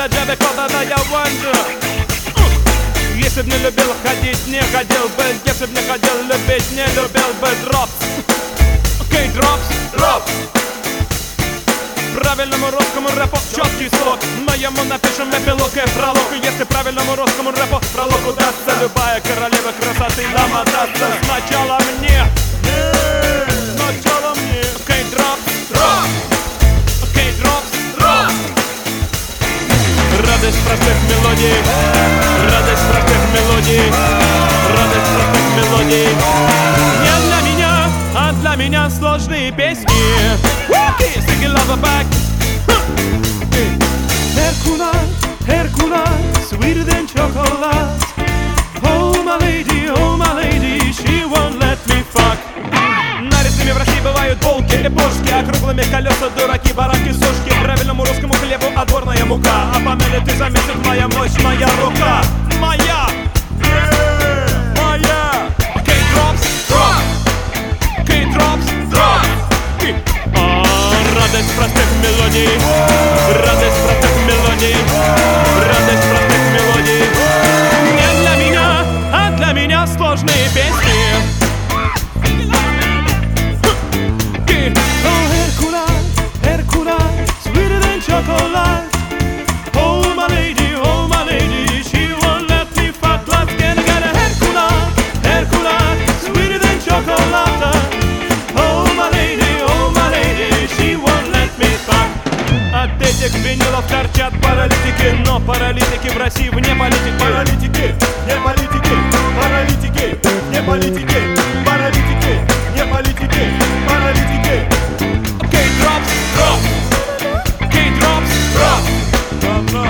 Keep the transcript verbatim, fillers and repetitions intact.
для Джаби Кода, да я wonder. Если б не любил ходить, не ходил бы. Если б не хотел любить, не любил бы. Дропс. Окей, дропс, дропс. Правильному русскому рэпу четкий слог. Но ему напишем эпилог и пролог. И если правильному русскому рэпу пролог удастся, любая королева красоты нам отдастся. Сначала мне, сначала мне. Окей, дропс, дропс. Окей, дропс, дропс. Радость простых мелодий, радость простых мелодий, радость простых мелодий. Не для меня, а для меня сложные песни. Sticky lover back. Herculane, Herculane, sweeter than chocolate. Oh my lady, oh my lady, she won't let me fuck. Нарезными в России бывают булки и пушки, а круглыми колеса дураки, баранки, сушки. Правильному русскому хлебу отборная мука. А помели ты заметит моя мощь, моя рука. Моя, моя. Okay, drops, drop. Okay, drops, drop. Радость простых мелодий, радость простых мелодий, радость простых мелодий. Не для меня, а для меня сложные песни. Oh, Herculane, Herculane, sweeter than chocolate. Oh my lady, oh my lady, she won't let me fuck. Let's get together. Herculane, Herculane, sweeter than chocolate. Oh my lady, oh my lady, she won't let me fuck. От этих винилов торчат паралитики, но паралитики в России вне политики. Паралитики, не политики, паралитики, не политики, паралитики, не политики, паралитики. Окей, дропс, дроп. Окей, дропс, дроп.